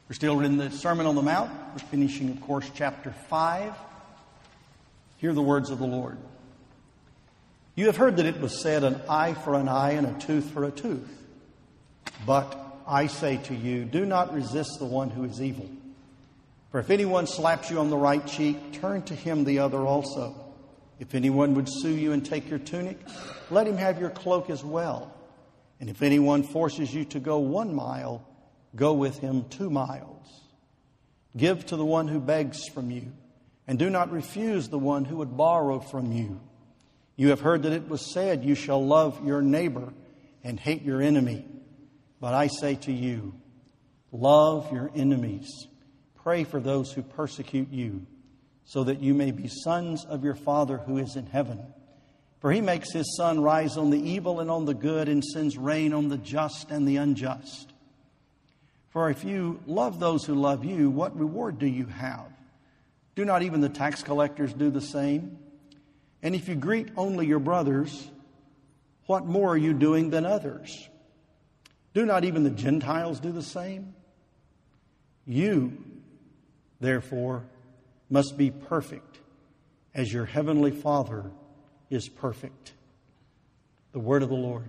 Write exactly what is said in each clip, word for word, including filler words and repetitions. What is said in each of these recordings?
We're still in the Sermon on the Mount. We're finishing, of course, chapter five. Hear the words of the Lord. You have heard that it was said, an eye for an eye and a tooth for a tooth. But I say to you, do not resist the one who is evil. For if anyone slaps you on the right cheek, turn to him the other also. If anyone would sue you and take your tunic, let him have your cloak as well. And if anyone forces you to go one mile, go with him two miles. Give to the one who begs from you, and do not refuse the one who would borrow from you. You have heard that it was said, you shall love your neighbor and hate your enemy. But I say to you, love your enemies. Pray for those who persecute you, so that you may be sons of your Father who is in heaven. For he makes his sun rise on the evil and on the good, and sends rain on the just and the unjust. For if you love those who love you, what reward do you have? Do not even the tax collectors do the same? And if you greet only your brothers, what more are you doing than others? Do not even the Gentiles do the same? You, therefore, must be perfect, as your heavenly Father is perfect. The word of the Lord.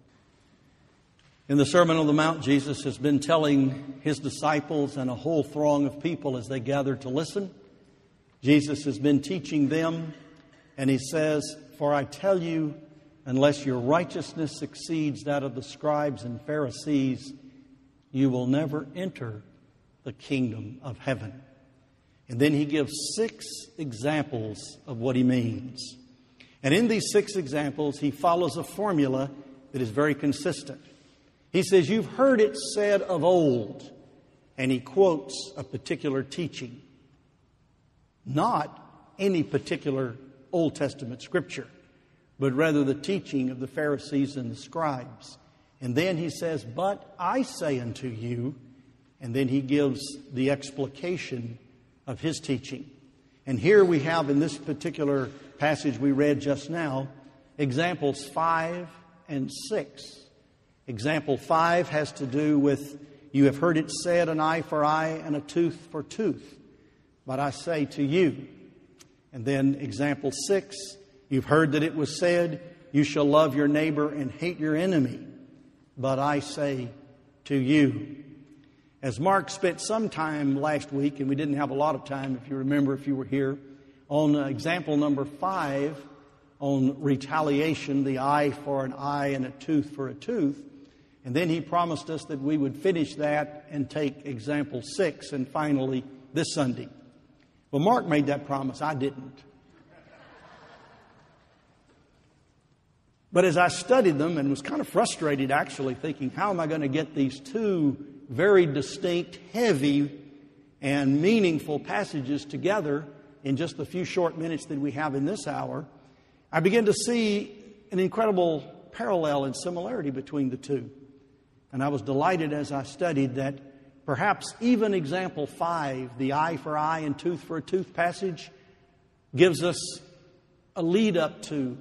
In the Sermon on the Mount, Jesus has been telling his disciples and a whole throng of people as they gather to listen. Jesus has been teaching them, and he says, for I tell you, unless your righteousness exceeds that of the scribes and Pharisees, you will never enter the kingdom of heaven. And then he gives six examples of what he means. And in these six examples, he follows a formula that is very consistent. He says, you've heard it said of old, and he quotes a particular teaching, not any particular Old Testament scripture, but rather the teaching of the Pharisees and the scribes. And then he says, but I say unto you, and then he gives the explication of his teaching. And here we have in this particular passage we read just now, examples five and six. Example five has to do with, you have heard it said, an eye for eye and a tooth for tooth. But I say to you. And then example six, you've heard that it was said, you shall love your neighbor and hate your enemy. But I say to you. As Mark spent some time last week, and we didn't have a lot of time, if you remember, if you were here, on example number five, on retaliation, the eye for an eye and a tooth for a tooth. And then he promised us that we would finish that and take example six, and finally this Sunday. Well, Mark made that promise. I didn't. But as I studied them and was kind of frustrated, actually, thinking, how am I going to get these two very distinct, heavy, and meaningful passages together in just the few short minutes that we have in this hour, I began to see an incredible parallel and similarity between the two. And I was delighted as I studied that perhaps even example five, the eye for eye and tooth for a tooth passage, gives us a lead up to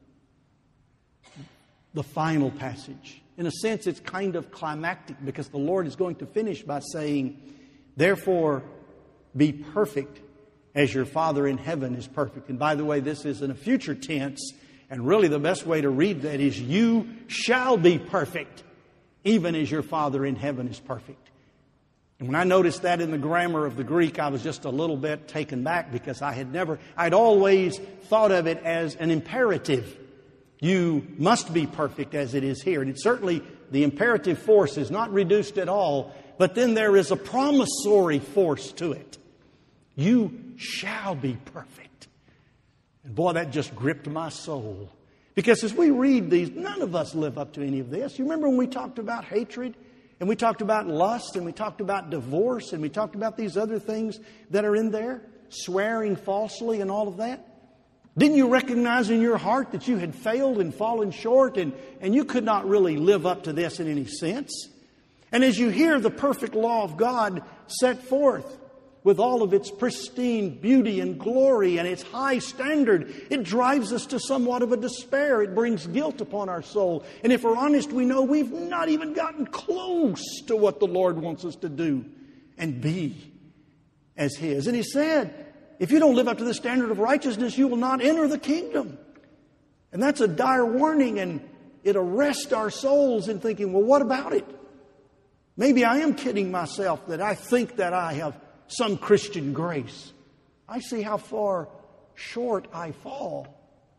the final passage. In a sense, it's kind of climactic because the Lord is going to finish by saying, therefore, be perfect as your Father in heaven is perfect. And by the way, this is in a future tense, and really the best way to read that is, you shall be perfect, even as your Father in heaven is perfect. And when I noticed that in the grammar of the Greek, I was just a little bit taken back because I had never, I'd always thought of it as an imperative. You must be perfect as it is here. And it's certainly, the imperative force is not reduced at all, but then there is a promissory force to it. You shall be perfect. And boy, that just gripped my soul. Because as we read these, none of us live up to any of this. You remember when we talked about hatred, and we talked about lust, and we talked about divorce, and we talked about these other things that are in there, swearing falsely and all of that? Didn't you recognize in your heart that you had failed and fallen short, and, and you could not really live up to this in any sense? And as you hear the perfect law of God set forth with all of its pristine beauty and glory and its high standard, it drives us to somewhat of a despair. It brings guilt upon our soul. And if we're honest, we know we've not even gotten close to what the Lord wants us to do and be as His. And He said, if you don't live up to the standard of righteousness, you will not enter the kingdom. And that's a dire warning, and it arrests our souls in thinking, well, what about it? Maybe I am kidding myself that I think that I have some Christian grace. I see how far short I fall.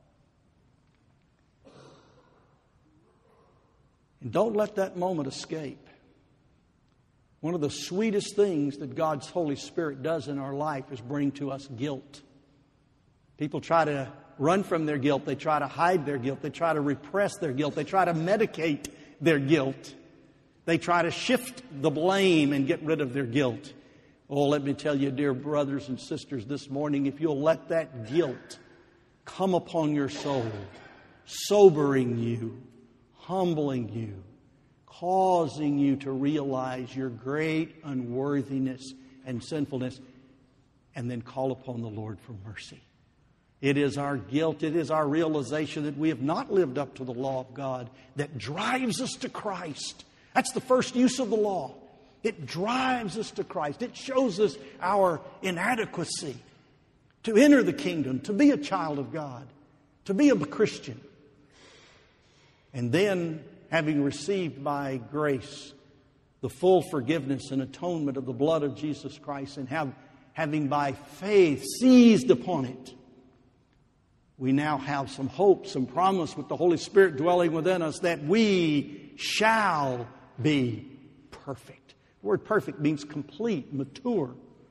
And don't let that moment escape. One of the sweetest things that God's Holy Spirit does in our life is bring to us guilt. People try to run from their guilt. They try to hide their guilt. They try to repress their guilt. They try to medicate their guilt. They try to shift the blame and get rid of their guilt. Oh, let me tell you, dear brothers and sisters, this morning, if you'll let that guilt come upon your soul, sobering you, humbling you, causing you to realize your great unworthiness and sinfulness, and then call upon the Lord for mercy. It is our guilt, it is our realization that we have not lived up to the law of God that drives us to Christ. That's the first use of the law. It drives us to Christ. It shows us our inadequacy to enter the kingdom, to be a child of God, to be a Christian. And then, having received by grace the full forgiveness and atonement of the blood of Jesus Christ, and have, having by faith seized upon it, we now have some hope, some promise with the Holy Spirit dwelling within us that we shall be perfect. The word perfect means complete, mature.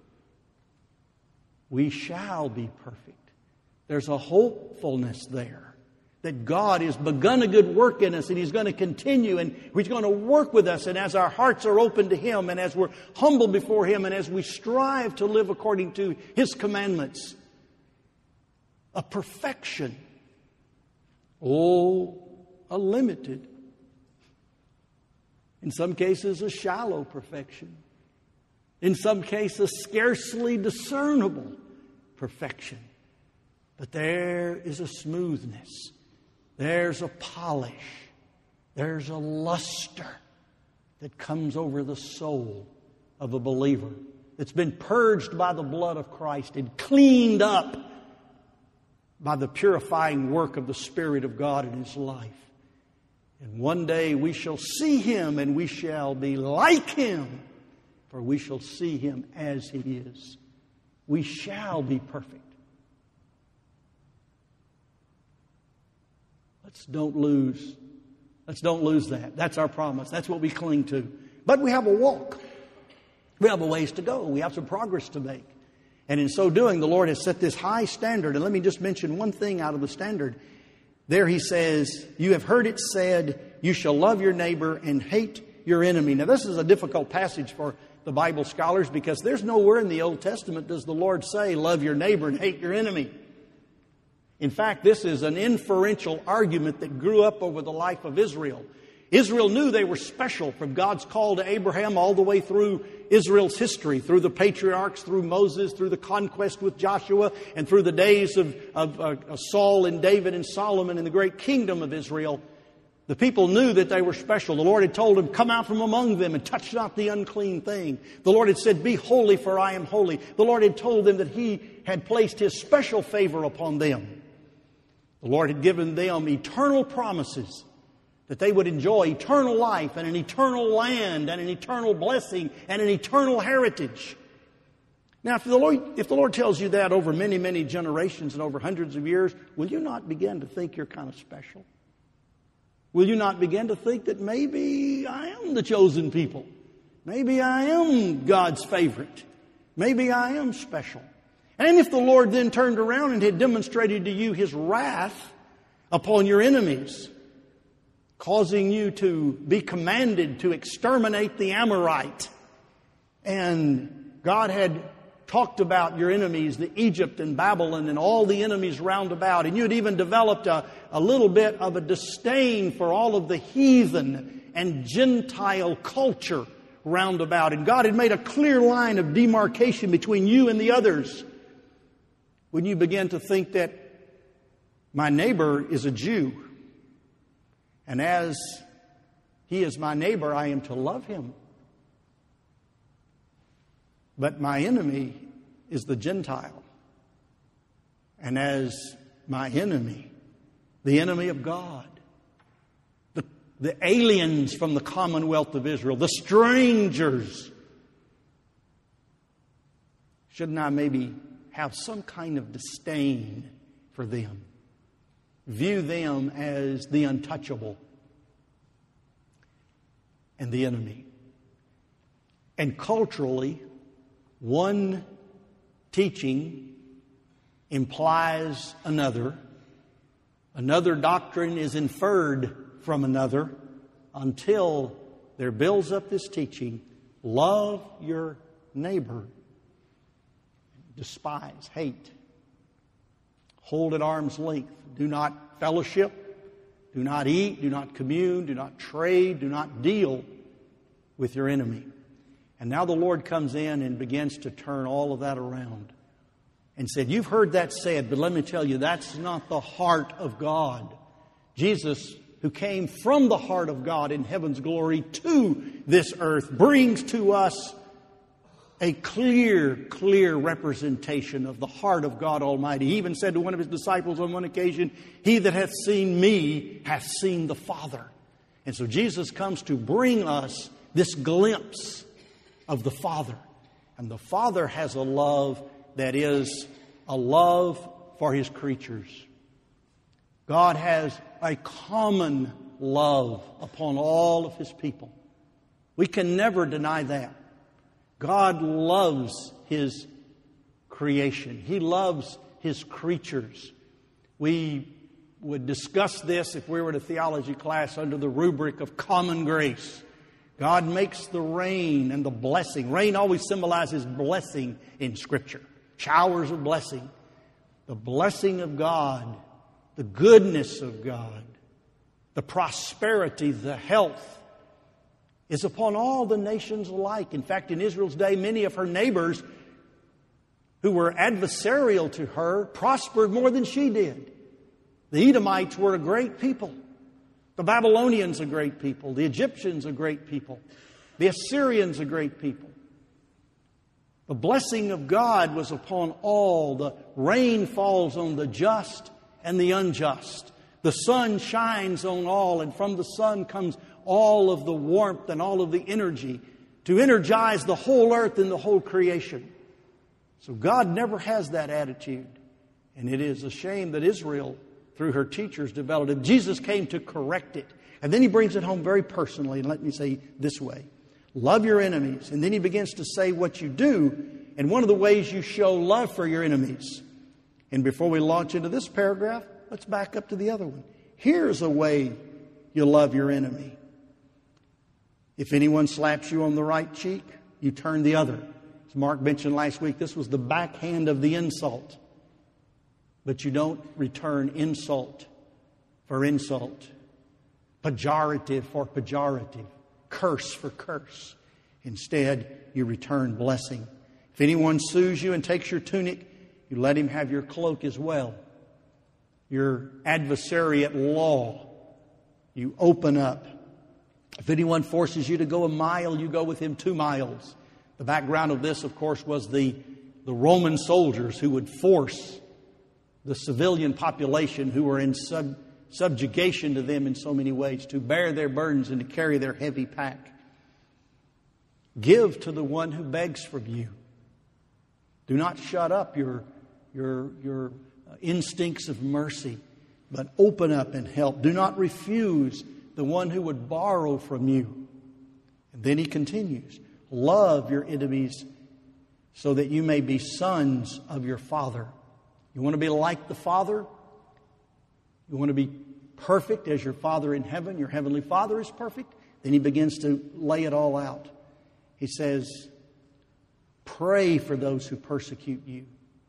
We shall be perfect. There's a hopefulness there that God has begun a good work in us, and He's going to continue, and He's going to work with us. And as our hearts are open to Him, and as we're humble before Him, and as we strive to live according to His commandments, a perfection, oh, a limited, in some cases a shallow perfection, in some cases scarcely discernible perfection. But there is a smoothness, there's a polish, there's a luster that comes over the soul of a believer that's been purged by the blood of Christ and cleaned up by the purifying work of the Spirit of God in his life. And one day we shall see Him, and we shall be like Him, for we shall see Him as He is. We shall be perfect. Let's don't lose. Let's don't lose that. That's our promise. That's what we cling to. But we have a walk. We have a ways to go. We have some progress to make. And in so doing, the Lord has set this high standard. And let me just mention one thing out of the standard. There He says, you have heard it said, you shall love your neighbor and hate your enemy. Now this is a difficult passage for the Bible scholars, because there's nowhere in the Old Testament does the Lord say, love your neighbor and hate your enemy. In fact, this is an inferential argument that grew up over the life of Israel. Israel knew they were special from God's call to Abraham all the way through Israel's history, through the patriarchs, through Moses, through the conquest with Joshua, and through the days of, of, of Saul and David and Solomon and the great kingdom of Israel. The people knew that they were special. The Lord had told them, come out from among them and touch not the unclean thing. The Lord had said, be holy, for I am holy. The Lord had told them that He had placed His special favor upon them. The Lord had given them eternal promises that they would enjoy eternal life and an eternal land and an eternal blessing and an eternal heritage. Now, if the Lord, if the Lord tells you that over many, many generations and over hundreds of years, will you not begin to think you're kind of special? Will you not begin to think that maybe I am the chosen people? Maybe I am God's favorite. Maybe I am special. And if the Lord then turned around and had demonstrated to you His wrath upon your enemies, causing you to be commanded to exterminate the Amorite, and God had talked about your enemies, the Egypt and Babylon and all the enemies round about, and you had even developed a, a little bit of a disdain for all of the heathen and Gentile culture round about, and God had made a clear line of demarcation between you and the others. When you begin to think that my neighbor is a Jew, and as he is my neighbor, I am to love him. But my enemy is the Gentile. And as my enemy, the enemy of God, the, the aliens from the commonwealth of Israel, the strangers, shouldn't I maybe have some kind of disdain for them? View them as the untouchable and the enemy. And culturally, one teaching implies another. Another doctrine is inferred from another until there builds up this teaching: love your neighbor, despise, hate, hold at arm's length, do not fellowship, do not eat, do not commune, do not trade, do not deal with your enemy. And now the Lord comes in and begins to turn all of that around and said, you've heard that said, but let me tell you, that's not the heart of God. Jesus, who came from the heart of God in heaven's glory to this earth, brings to us a clear, clear representation of the heart of God Almighty. He even said to one of His disciples on one occasion, he that hath seen me hath seen the Father. And so Jesus comes to bring us this glimpse of the Father. And the Father has a love that is a love for His creatures. God has a common love upon all of His people. We can never deny that. God loves His creation. He loves His creatures. We would discuss this if we were in a theology class under the rubric of common grace. God makes the rain and the blessing. Rain always symbolizes blessing in Scripture. Showers of blessing. The blessing of God, the goodness of God, the prosperity, the health is upon all the nations alike. In fact, in Israel's day, many of her neighbors who were adversarial to her prospered more than she did. The Edomites were a great people. The Babylonians a great people. The Egyptians a great people. The Assyrians a great people. The blessing of God was upon all. The rain falls on the just and the unjust. The sun shines on all, and from the sun comes all of the warmth and all of the energy to energize the whole earth and the whole creation. So God never has that attitude. And it is a shame that Israel, through her teachers, developed it. Jesus came to correct it. And then He brings it home very personally. And let me say this way. Love your enemies. And then He begins to say what you do and one of the ways you show love for your enemies. And before we launch into this paragraph, let's back up to the other one. Here's a way you love your enemy. If anyone slaps you on the right cheek, you turn the other. As Mark mentioned last week, this was the backhand of the insult. But you don't return insult for insult, pejorative for pejorative, curse for curse. Instead, you return blessing. If anyone sues you and takes your tunic, you let him have your cloak as well. Your adversary at law, you open up. If anyone forces you to go a mile, you go with him two miles. The background of this, of course, was the, the Roman soldiers who would force the civilian population who were in sub, subjugation to them in so many ways, to bear their burdens and to carry their heavy pack. Give to the one who begs from you. Do not shut up your, your, your instincts of mercy, but open up and help. Do not refuse the one who would borrow from you. And then he continues, love your enemies so that you may be sons of your Father. You want to be like the Father? You want to be perfect as your Father in heaven? Your Heavenly Father is perfect? Then he begins to lay it all out. He says, pray for those who persecute you.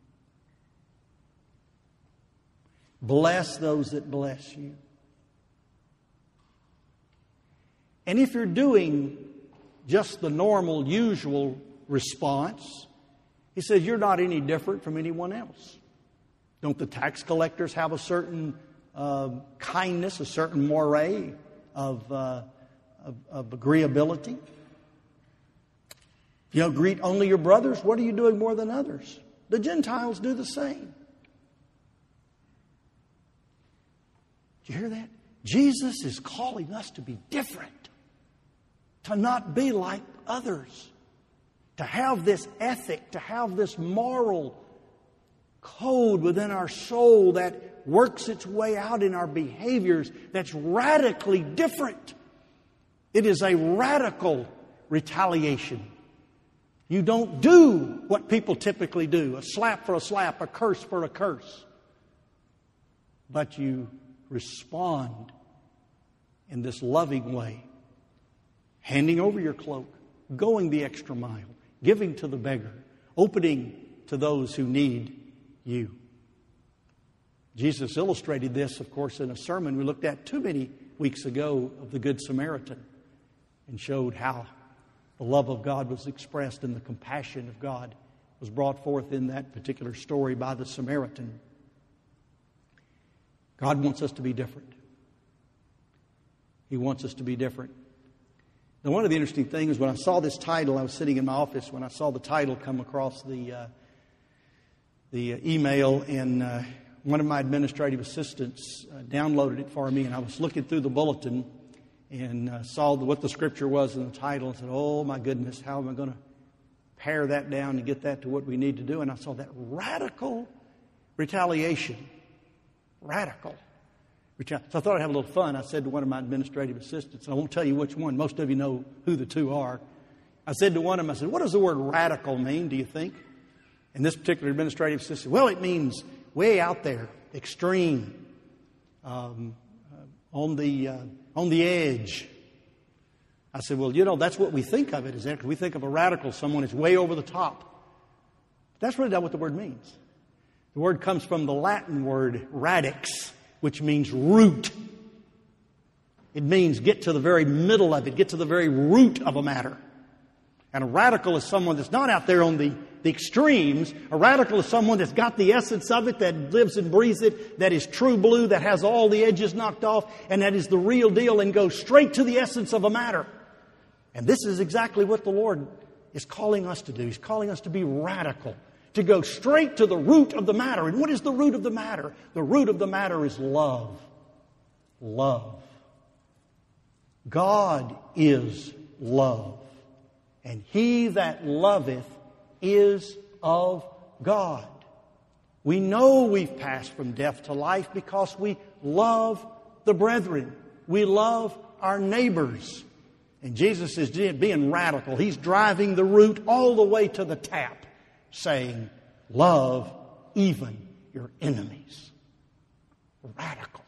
Bless those that bless you. And if you're doing just the normal, usual response, he says you're not any different from anyone else. Don't the tax collectors have a certain uh, kindness, a certain moray of, uh, of, of agreeability? If You know, greet only your brothers. What are you doing more than others? The Gentiles do the same. Do you hear that? Jesus is calling us to be different, to not be like others, to have this ethic, to have this moral code within our soul that works its way out in our behaviors that's radically different. It is a radical retaliation. You don't do what people typically do, a slap for a slap, a curse for a curse. But you respond in this loving way, handing over your cloak, going the extra mile, giving to the beggar, opening to those who need you. Jesus illustrated this, of course, in a sermon we looked at too many weeks ago of the Good Samaritan, and showed how the love of God was expressed and the compassion of God was brought forth in that particular story by the Samaritan. God wants us to be different. He wants us to be different. Now, one of the interesting things, when I saw this title, I was sitting in my office when I saw the title come across the uh, the email, and uh, one of my administrative assistants uh, downloaded it for me, and I was looking through the bulletin and uh, saw what the scripture was in the title and said, oh my goodness, how am I going to pare that down and get that to what we need to do? And I saw that radical retaliation. Radical. So I thought I'd have a little fun. I said to one of my administrative assistants, and I won't tell you which one. Most of you know who the two are. I said to one of them, I said, what does the word radical mean, do you think? And this particular administrative assistant said, well, it means way out there, extreme, um, uh, on the uh, on the edge. I said, well, you know, that's what we think of it as. We think of a radical, someone who's way over the top. That's really not what the word means. The word comes from the Latin word radix, which means root. It means get to the very middle of it, get to the very root of a matter. And a radical is someone that's not out there on the, the extremes. A radical is someone that's got the essence of it, that lives and breathes it, that is true blue, that has all the edges knocked off, and that is the real deal and goes straight to the essence of a matter. And this is exactly what the Lord is calling us to do. He's calling us to be radical, to go straight to the root of the matter. And what is the root of the matter? The root of the matter is love. Love. God is love. And he that loveth is of God. We know we've passed from death to life because we love the brethren. We love our neighbors. And Jesus is being radical. He's driving the root all the way to the tap, saying, love even your enemies. Radical.